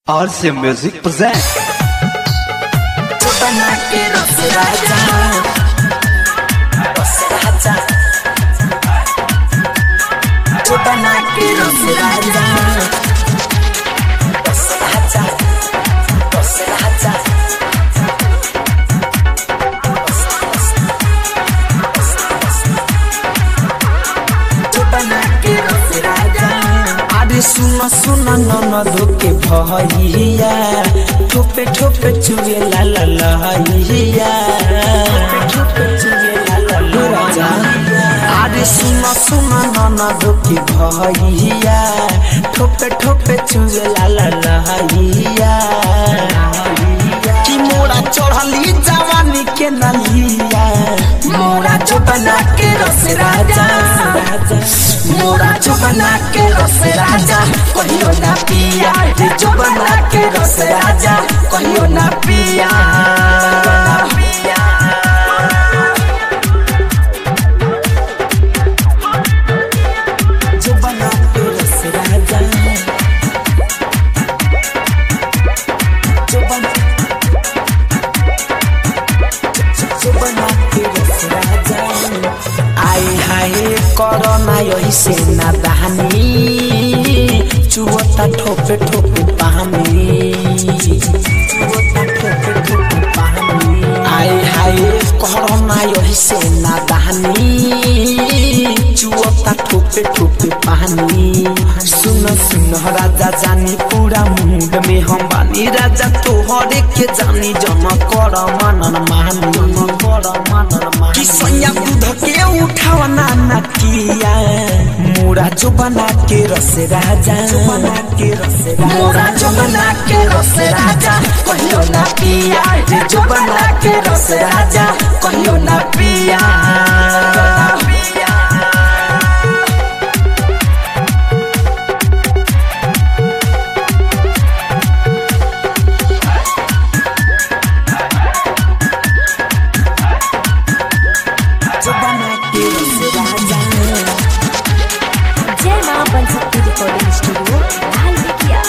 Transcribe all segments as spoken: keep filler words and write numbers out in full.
R C Music presents बना के रस राजा रस राजा जो बना के रस राजा रस राजा रस राजा जो बना के रस राजा अरे सुना सुना ननद के भैया ठोपे ठोपे चुए ला ला ला हिया ठोपे चुए ला ला ला राजा अरे सुना सुना ननद के भैया ठोपे ठोपे चुए ला ला ला हिया कि मोरा चढ़ली जवानी के नलिया मोरा जो बना के रस राजा मोरा जो बना के रस राजा कहियो ना पिया जो बना के रस राजा कहियो ना पिया जो बना के रस राजा जो बना जो बना के रस राजा आए हाय कोरोना यही से ना दहनी चुवता ठोपे ठोपे पानी चुवता ठोपे ठोपे पानी आए हाय कोरोना यही से ना दहनी चुवता ठोपे ठोपे पानी सुन सुन राजा जानी पूरा मूड में हम बानी राजा तोहरे के जानी जम कर मनन मानी कर मनन मानी कि सैया दूध के उठावना ना किया मोरा जो बना के रस राजा बना के रस मोरा जो बना के रस राजा कहियो ना पिया जो बना के रस राजा कहियो ना पिया जो बना के रस राजा जय मां बन सकती रिकॉर्डिंग स्टूडियो लाल बिकिया।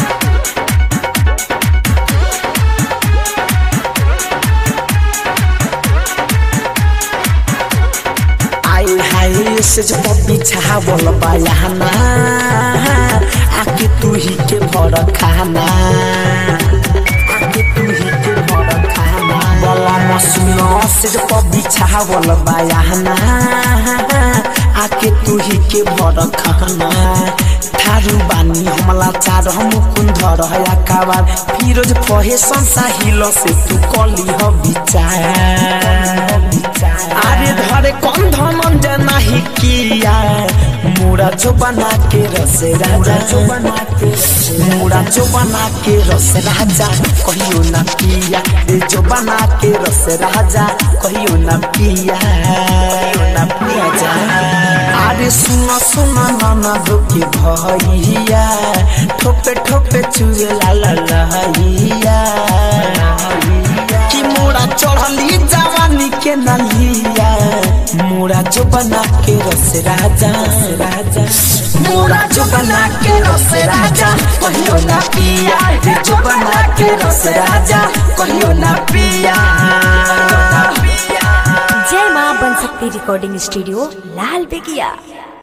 आए हाय से जो बिछा बोल बयाना आके तू ही के भर खाना आके तू ही के भर खाना बोला मसुनो से जो बिछा बोल बयाना आके तू ही के भर खाना थारू बानी हमला चार हम कुंधर हया काबार फिरोज फहे संसाहिलो से तू कली ह विचार अरे धरे कौन धमन जना ही किया मोरा जो बना के रस राजा जो बना के मोरा जो बना के रस राजा कहियो ना पिया जो बना के रस राजा कहियो ना पिया कहियो ना पिया जा अरे सुना सुना ननद के भैया ठोपे ठोपे चुए ला ला ला हिया कि मोरा चढ़ली जवानी के नलिया मोरा जो बना के रस राजा राजा मोरा जो बना के रस राजा कहियो ना पिया जो बना के रस राजा कहियो ना पिया जय मां बन सकती रिकॉर्डिंग स्टूडियो लाल बिकिया।